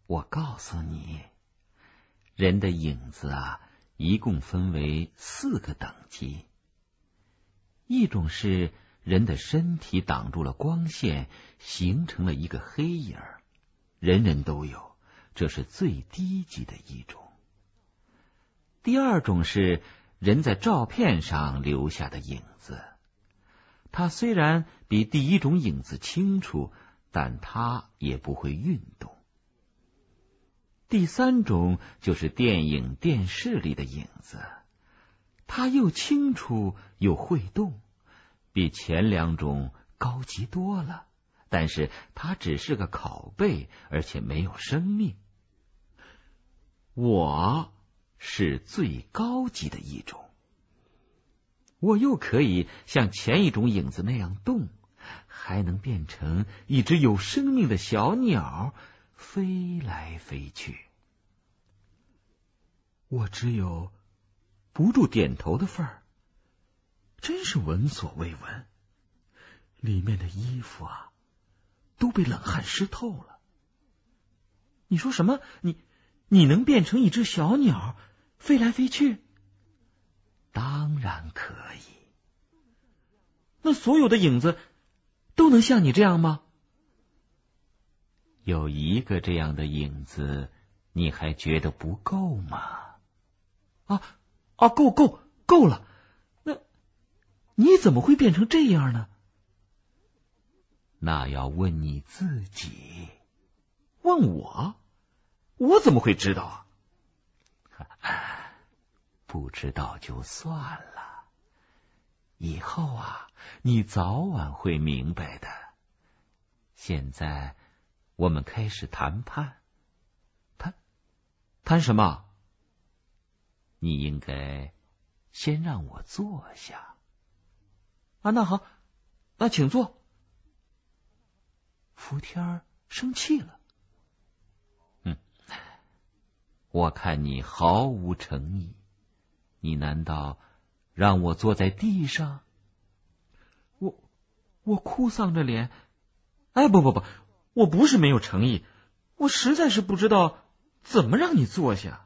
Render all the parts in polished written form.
我告诉你，人的影子啊，一共分为4个等级。一种是人的身体挡住了光线，形成了一个黑影儿，人人都有，这是最低级的一种。第二种是人在照片上留下的影子，它虽然比第一种影子清楚，但它也不会运动。第3种就是电影、电视里的影子，它又清楚又会动，比前2种高级多了，但是它只是个拷贝，而且没有生命。我是最高级的一种，我又可以像前一种影子那样动，还能变成一只有生命的小鸟，飞来飞去。我只有不住点头的份儿，真是闻所未闻。里面的衣服啊，都被冷汗湿透了。你说什么？你能变成一只小鸟，飞来飞去？当然可以。那所有的影子都能像你这样吗？有一个这样的影子，你还觉得不够吗？够了。那你怎么会变成这样呢？那要问你自己。问我？我怎么会知道啊？不知道就算了，以后啊，你早晚会明白的。现在我们开始谈判。谈什么？你应该先让我坐下。那好，那请坐。福天儿生气了。我看你毫无诚意，你难道让我坐在地上？我哭丧着脸。不，我不是没有诚意，我实在是不知道怎么让你坐下。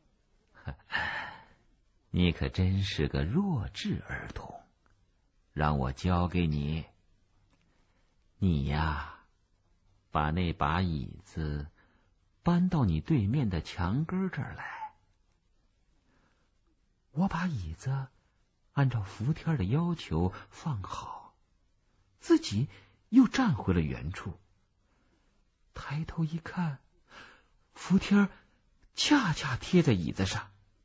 你可真是个弱智儿童，让我教给你。你呀，把那把椅子搬到你对面的墙根这儿来。我把椅子按照福天的要求放好，自己又站回了原处。抬头一看，福天恰恰贴在椅子上。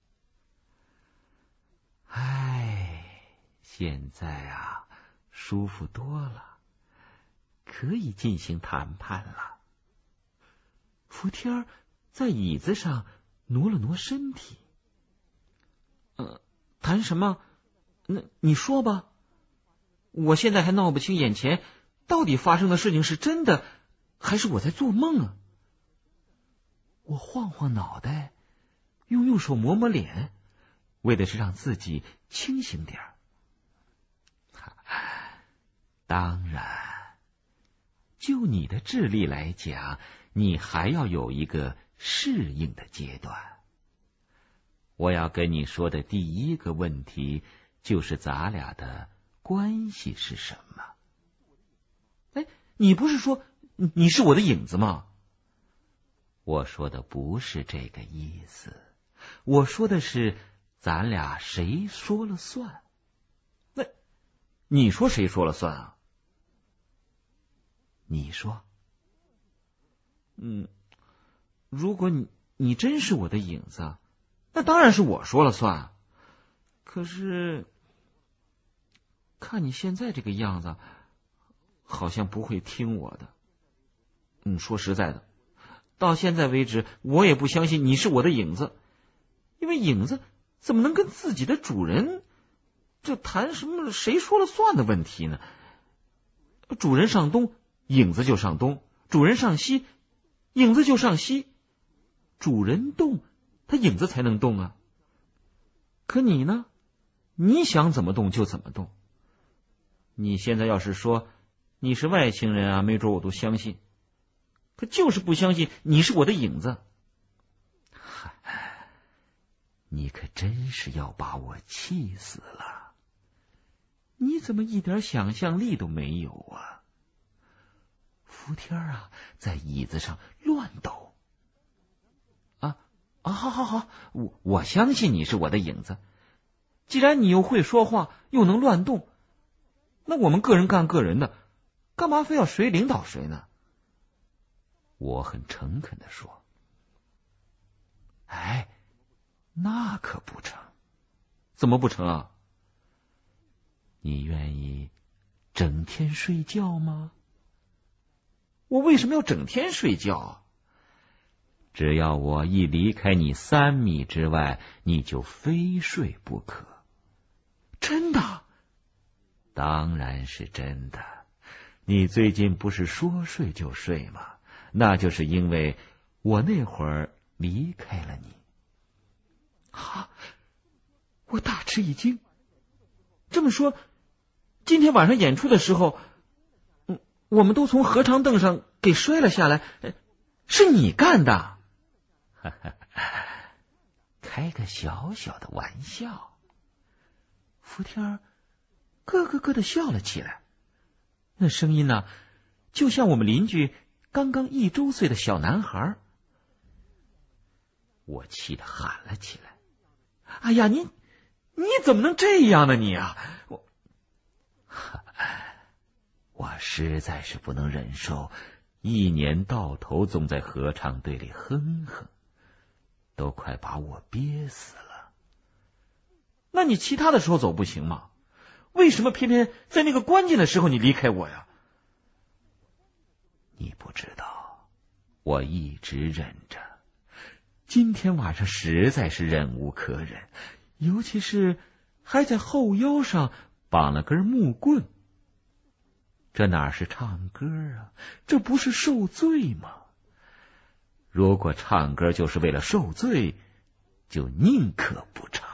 现在啊，舒服多了，可以进行谈判了。福天在椅子上挪了挪身体。谈什么？你说吧。我现在还闹不清眼前到底发生的事情是真的，还是我在做梦啊？我晃晃脑袋，用手抹抹脸，为的是让自己清醒点儿。当然，就你的智力来讲，你还要有一个适应的阶段。我要跟你说的第一个问题，就是咱俩的关系是什么？你不是说你是我的影子吗？我说的不是这个意思，我说的是咱俩谁说了算。那你说谁说了算啊？你说。如果你真是我的影子，那当然是我说了算。可是看你现在这个样子，好像不会听我的。说实在的，到现在为止，我也不相信你是我的影子，因为影子怎么能跟自己的主人这谈什么谁说了算的问题呢？主人上东，影子就上东；主人上西，影子就上西。主人动，他影子才能动啊。可你呢？你想怎么动就怎么动。你现在要是说你是外星人啊，没准我都相信。 可就是不相信你是我的影子。 你可真是要把我气死了！你怎么一点想象力都没有啊？福天啊，在椅子上乱抖。 好，我相信你是我的影子。既然你又会说话，又能乱动，那我们个人干个人的，干嘛非要谁领导谁呢？ 我很诚恳地说。哎，那可不成。 怎么不成啊？ 你愿意整天睡觉吗？ 我为什么要整天睡觉啊？ 只要我一离开你3米之外，你就非睡不可。 真的？ 当然是真的。你最近不是说睡就睡吗？那就是因为我那会儿离开了你。 啊！我大吃一惊。这么说，今天晚上演出的时候，我们都从合唱凳上给摔了下来，是你干的？ 开个小小的玩笑。福天咯咯咯的笑了起来， 那声音呢，就像我们邻居刚刚1周岁的小男孩。 我气得喊了起来： 哎呀，你怎么能这样呢你啊！ 我实在是不能忍受一年到头总在合唱队里哼哼，都快把我憋死了。 那你其他的时候走不行吗？为什么偏偏在那个关键的时候你离开我呀？ 你不知道，我一直忍着。今天晚上实在是忍无可忍，尤其是还在后腰上绑了根木棍。这哪是唱歌啊？这不是受罪吗？如果唱歌就是为了受罪，就宁可不唱。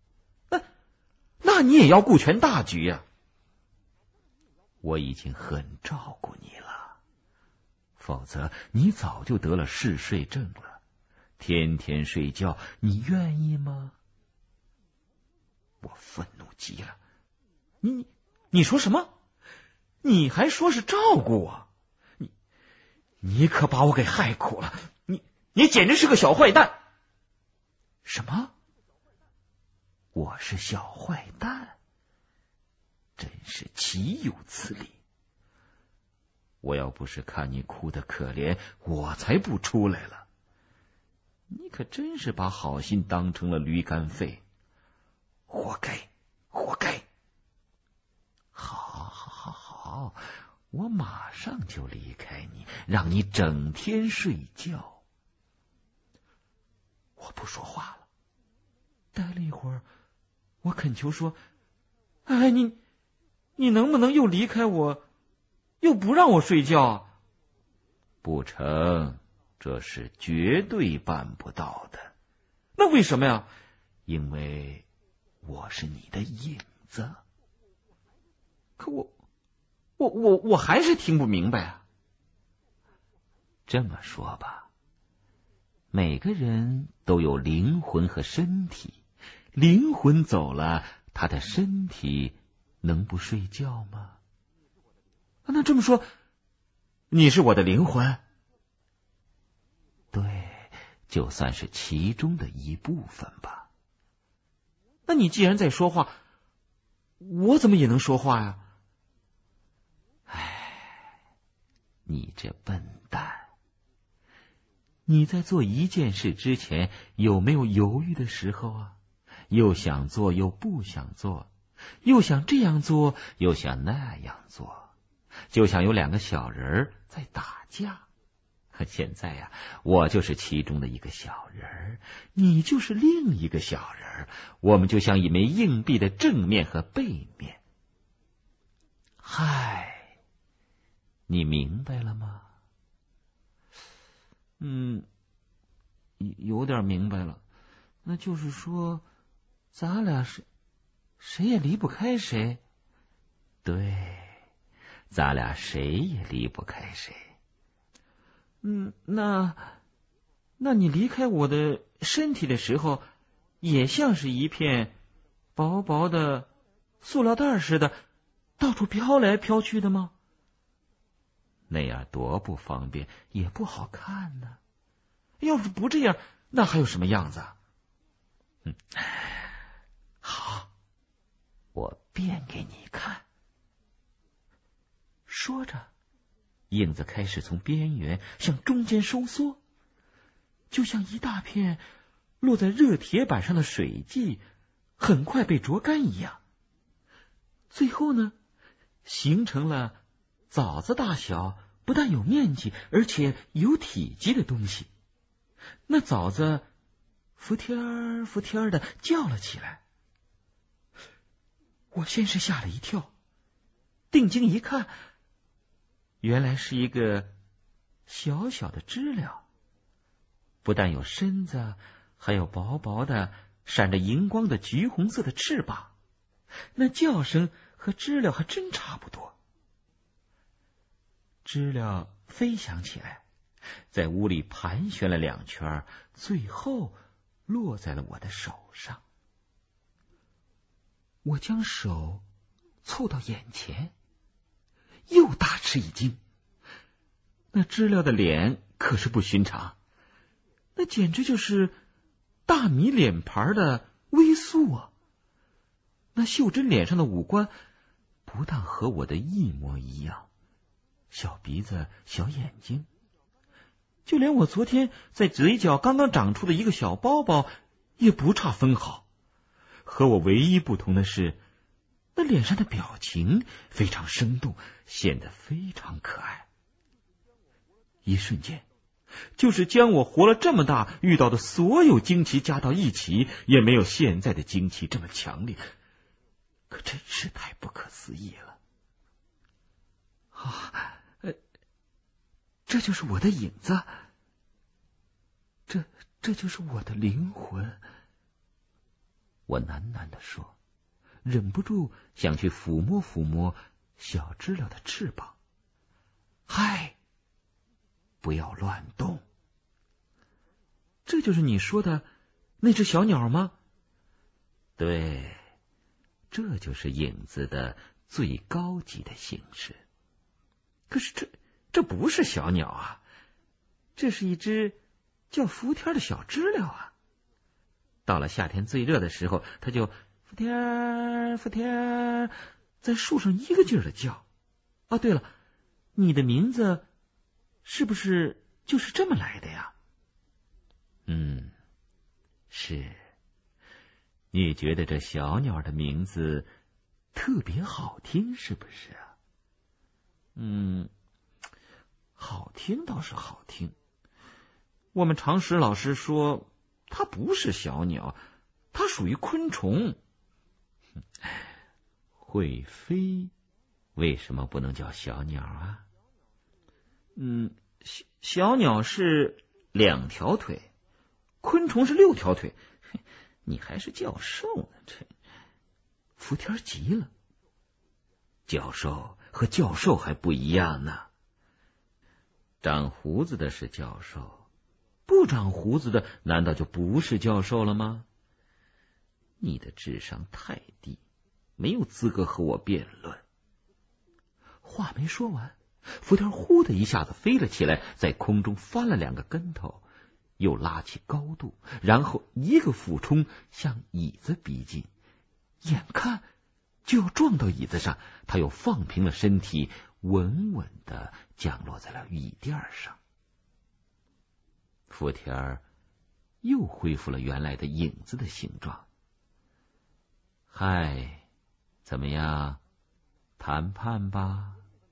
那你也要顾全大局呀。 我已经很照顾你了，否则你早就得了嗜睡症了。天天睡觉，你愿意吗？我愤怒极了。 你说什么？你还说是照顾我？你可把我给害苦了！你简直是个小坏蛋！ 什么？我是小坏蛋？真是岂有此理！我要不是看你哭得可怜，我才不出来了。你可真是把好心当成了驴肝肺，活该，活该！好，我马上就离开你，让你整天睡觉。我不说话了，待了一会儿，我恳求说：“ 哎，你能不能又离开我，又不让我睡觉？” 不成，这是绝对办不到的。 那为什么呀？ 因为我是你的影子。 可我还是听不明白啊。 这么说吧，每个人都有灵魂和身体，灵魂走了，他的身体能不睡觉吗？ 那这么说，你是我的灵魂？ 对，就算是其中的一部分吧。 那你既然在说话，我怎么也能说话呀？ 你这笨蛋！你在做一件事之前有没有犹豫的时候啊？又想做又不想做，又想这样做又想那样做，就像有2个小人在打架。现在呀，我就是其中的一个小人，你就是另一个小人，我们就像一枚硬币的正面和背面。嗨！你明白了吗？ 有点明白了。那就是说，咱俩谁也离不开谁。 对，咱俩谁也离不开谁。 那你离开我的身体的时候，也像是一片薄薄的塑料袋似的，到处飘来飘去的吗？ 那样多不方便，也不好看呢。 要是不这样，那还有什么样子啊？ 好，我变给你看。说着，影子开始从边缘向中间收缩，就像一大片落在热铁板上的水迹，很快被灼干一样。 最后呢，形成了枣子大小，不但有面积，而且有体积的东西。那枣子伏天儿伏天儿的叫了起来。我先是吓了一跳，定睛一看，原来是一个小小的知了，不但有身子，还有薄薄的闪着荧光的橘红色的翅膀，那叫声和知了还真差不多。知了飞翔起来，在屋里盘旋了2圈，最后落在了我的手上。我将手凑到眼前，又大吃一惊。那知了的脸可是不寻常，那简直就是大米脸盘的微素啊！那秀珍脸上的五官不但和我的一模一样，小鼻子、小眼睛，就连我昨天在嘴角刚刚长出的一个小包包也不差分毫。和我唯一不同的是，那脸上的表情非常生动，显得非常可爱。一瞬间，就是将我活了这么大遇到的所有惊奇加到一起，也没有现在的惊奇这么强烈，可真是太不可思议了。这就是我的影子，这就是我的灵魂。我喃喃地说，忍不住想去抚摸抚摸小知了的翅膀。嗨，不要乱动。这就是你说的那只小鸟吗？对，这就是影子的最高级的形式。可是这不是小鸟啊，这是一只叫伏天的小知了啊。到了夏天最热的时候，它就伏天伏天，在树上一个劲儿的叫。啊，对了，你的名字是不是就是这么来的呀？是。你觉得这小鸟的名字特别好听，是不是啊？好听倒是好听。我们常识老师说，它不是小鸟，它属于昆虫。会飞为什么不能叫小鸟啊？小鸟是2条腿，昆虫是6条腿。你还是教授呢，这伏天急了。教授和教授还不一样呢。长胡子的是教授，不长胡子的难道就不是教授了吗？你的智商太低，没有资格和我辩论。话没说完，伏天呼的一下子飞了起来，在空中翻了2个跟头，又拉起高度，然后一个俯冲向椅子逼近，眼看就要撞到椅子上，他又放平了身体，稳稳地降落在了椅垫上。伏天又恢复了原来的影子的形状。嗨，怎么样？谈判吧？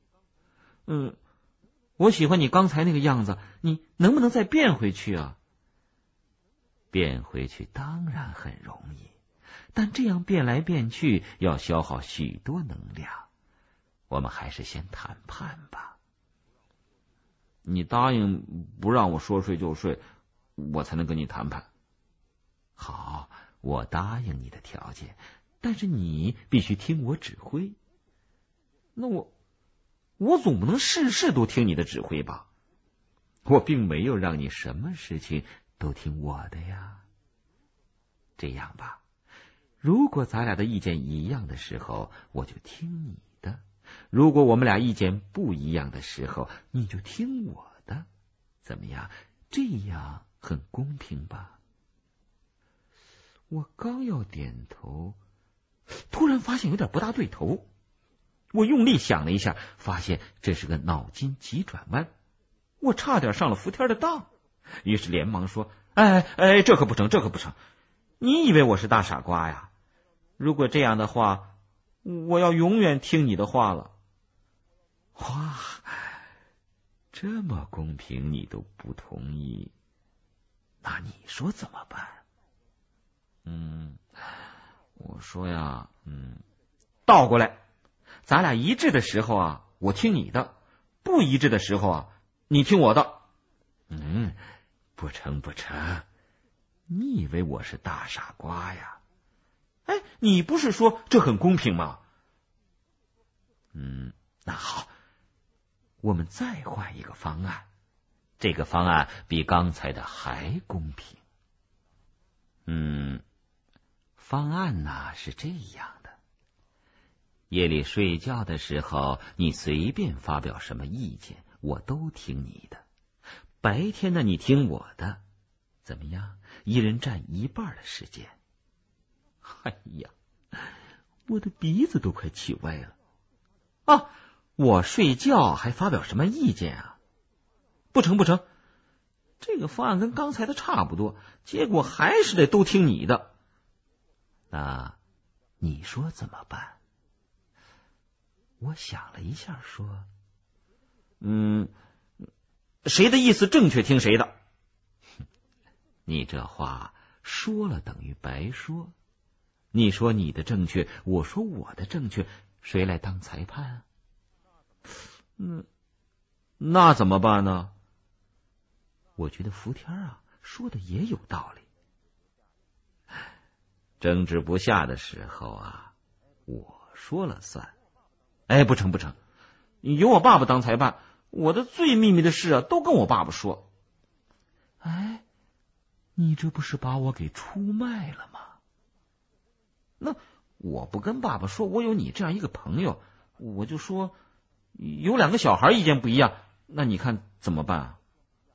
我喜欢你刚才那个样子，你能不能再变回去啊？变回去当然很容易，但这样变来变去要消耗许多能量。我们还是先谈判吧。你答应不让我说睡就睡，我才能跟你谈判。好，我答应你的条件，但是你必须听我指挥。那我总不能事事都听你的指挥吧？ 我并没有让你什么事情都听我的呀。这样吧，如果咱俩的意见一样的时候，我就听你的；如果我们俩意见不一样的时候，你就听我的。怎么样？这样很公平吧？我刚要点头，突然发现有点不大对头。我用力想了一下，发现这是个脑筋急转弯，我差点上了伏天的当。于是连忙说：“哎，这可不成，这可不成！你以为我是大傻瓜呀？如果这样的话，我要永远听你的话了。”哇，这么公平你都不同意，那你说怎么办？我说呀，倒过来，咱俩一致的时候啊，我听你的；不一致的时候啊，你听我的。不成不成，你以为我是大傻瓜呀？哎，你不是说这很公平吗？那好，我们再换一个方案，这个方案比刚才的还公平。方案呢是这样的：夜里睡觉的时候，你随便发表什么意见，我都听你的；白天呢，你听我的。怎么样？一人占一半的时间。哎呀，我的鼻子都快气歪了啊！我睡觉还发表什么意见啊？不成不成，这个方案跟刚才的差不多，结果还是得都听你的。那你说怎么办？我想了一下说，谁的意思正确听谁的。你这话说了等于白说。你说你的正确，我说我的正确，谁来当裁判啊？那怎么办呢？我觉得伏天啊说的也有道理。争执不下的时候啊，我说了算。哎，不成不成，有我爸爸当裁判，我的最秘密的事啊都跟我爸爸说。哎，你这不是把我给出卖了吗？那我不跟爸爸说我有你这样一个朋友，我就说有两个小孩意见不一样，那你看怎么办啊？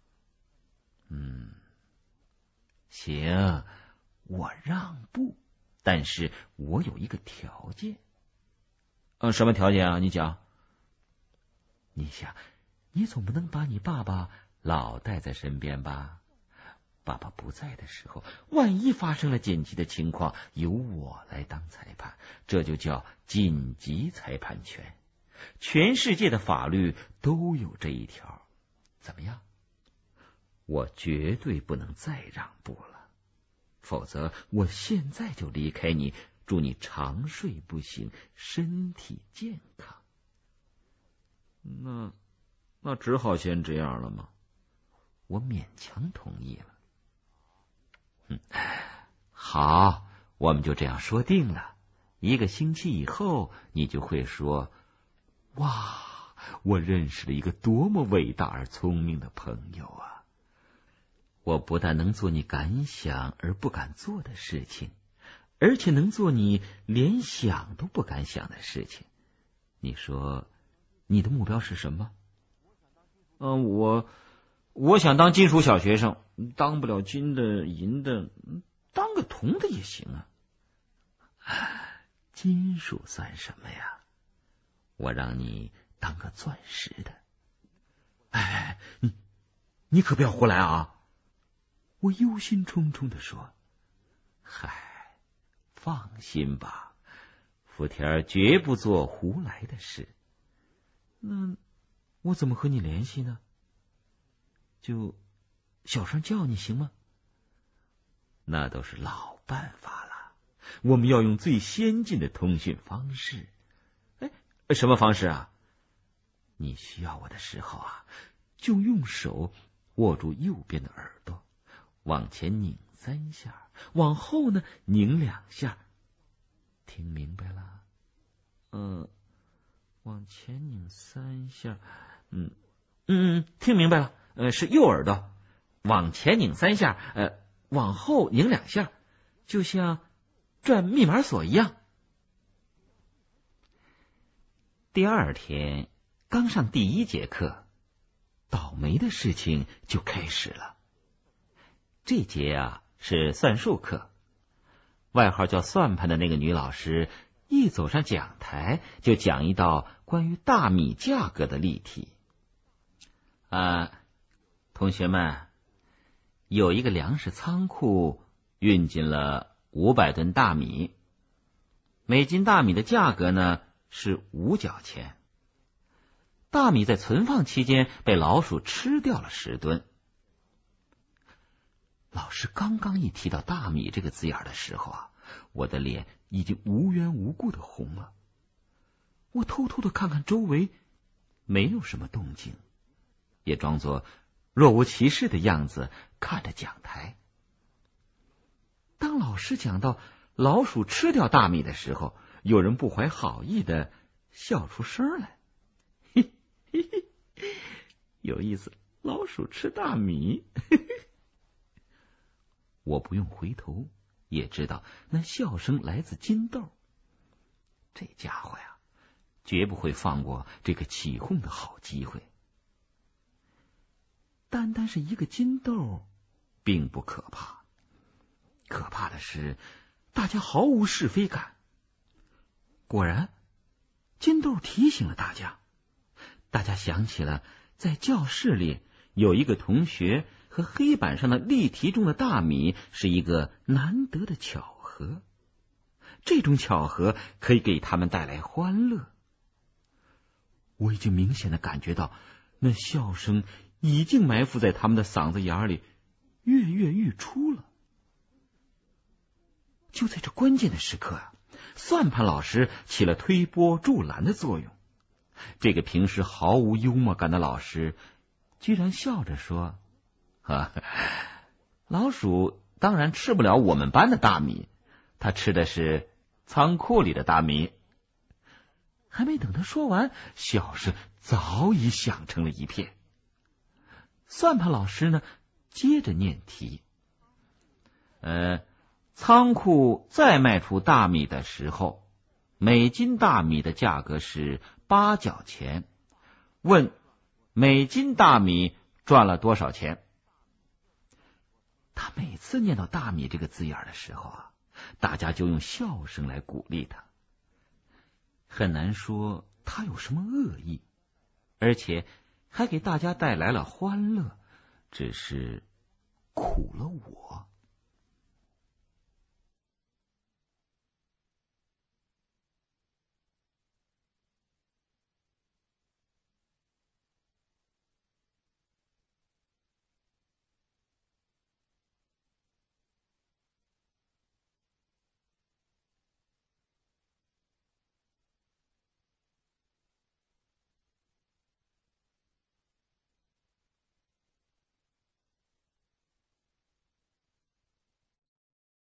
行，我让步，但是我有一个条件。什么条件啊？你讲。你想，你总不能把你爸爸老带在身边吧？爸爸不在的时候，万一发生了紧急的情况，由我来当裁判，这就叫紧急裁判权。全世界的法律都有这一条。怎么样？我绝对不能再让步了，否则我现在就离开你，祝你长睡不醒，身体健康。那只好先这样了吗？我勉强同意了。好，我们就这样说定了。1个星期以后，你就会说：哇，我认识了一个多么伟大而聪明的朋友啊！我不但能做你敢想而不敢做的事情，而且能做你连想都不敢想的事情。你说你的目标是什么？我想当金属小学生，当不了金的银的，当个铜的也行啊。金属算什么呀？我让你当个钻石的。哎，你可不要胡来啊！我忧心忡忡地说。嗨，放心吧，福田绝不做胡来的事。那我怎么和你联系呢？就小声叫你行吗？那都是老办法了，我们要用最先进的通讯方式。什么方式啊？你需要我的时候啊，就用手握住右边的耳朵，往前拧3下，往后呢拧2下。听明白了？往前拧3下。听明白了。 是右耳朵，往前拧3下，往后拧2下，就像转密码锁一样。 第2天刚上第1节课，倒霉的事情就开始了。这节啊是算术课，外号叫算盘的那个女老师一走上讲台，就讲一道关于大米价格的例题。同学们，有一个粮食仓库运进了500吨大米，每斤大米的价格呢是5角钱。大米在存放期间被老鼠吃掉了10吨。老师刚刚一提到大米这个字眼的时候啊，我的脸已经无缘无故的红了。我偷偷的看看周围，没有什么动静，也装作若无其事的样子看着讲台。当老师讲到老鼠吃掉大米的时候，有人不怀好意的笑出声来。嘿嘿嘿，有意思，老鼠吃大米。我不用回头也知道那笑声来自金豆。这家伙呀，绝不会放过这个起哄的好机会。单单是一个金豆并不可怕，可怕的是大家毫无是非感。果然，金豆提醒了大家。大家想起了在教室里有一个同学和黑板上的例题中的大米是一个难得的巧合，这种巧合可以给他们带来欢乐。我已经明显的感觉到那笑声已经埋伏在他们的嗓子眼里，跃跃欲出了。就在这关键的时刻啊，算盘老师起了推波助澜的作用。这个平时毫无幽默感的老师居然笑着说：老鼠当然吃不了我们班的大米，它吃的是仓库里的大米。还没等他说完，笑声早已响成了一片。算盘老师呢，接着念题。仓库再卖出大米的时候，每斤大米的价格是8角钱。问每斤大米赚了多少钱？他每次念到大米这个字眼的时候啊，大家就用笑声来鼓励他。很难说他有什么恶意，而且还给大家带来了欢乐，只是苦了我。